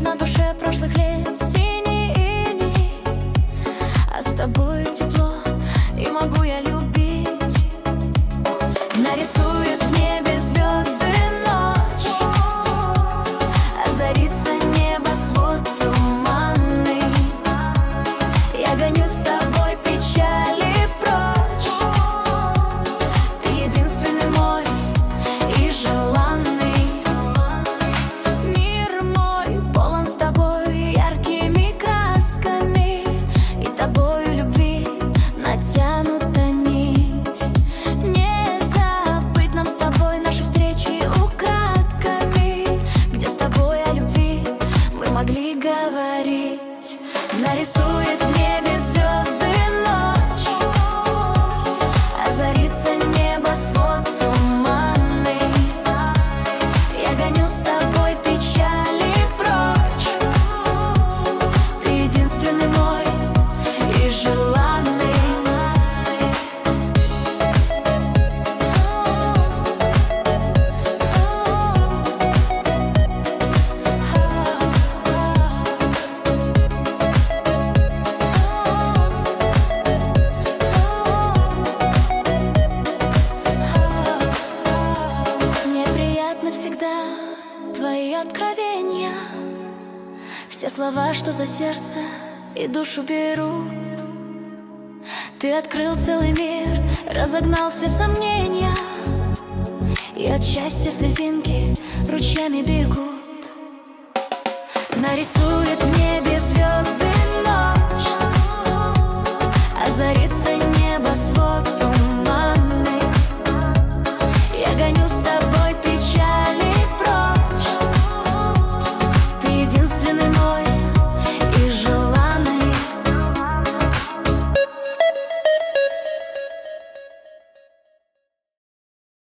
на душе прошлых лет синий иней, а с тобой тепло, и могу я любить. Нарисует в небе звезды ночь, озарится небосвод туманный. Я гоню с тобой печали прочь, ты единственный мой и желанный. Мир мой полон с тобой яркими красками, и тобою любви натянута нить. Не забыть нам с тобой наши встречи украдками, где с тобой о любви мы могли говорить. Нарисует в небе звезды ночь, озарится небосвод туманный. Я гоню с тобой печали прочь, ты единственный мой и желанный. Мне приятно всегда твои откровения, все слова, что за сердце и душу берут. Ты открыл целый мир, разогнал все сомнения, и от счастья слезинки ручьями бегут. Нарисует в небе звезды ночь, озарится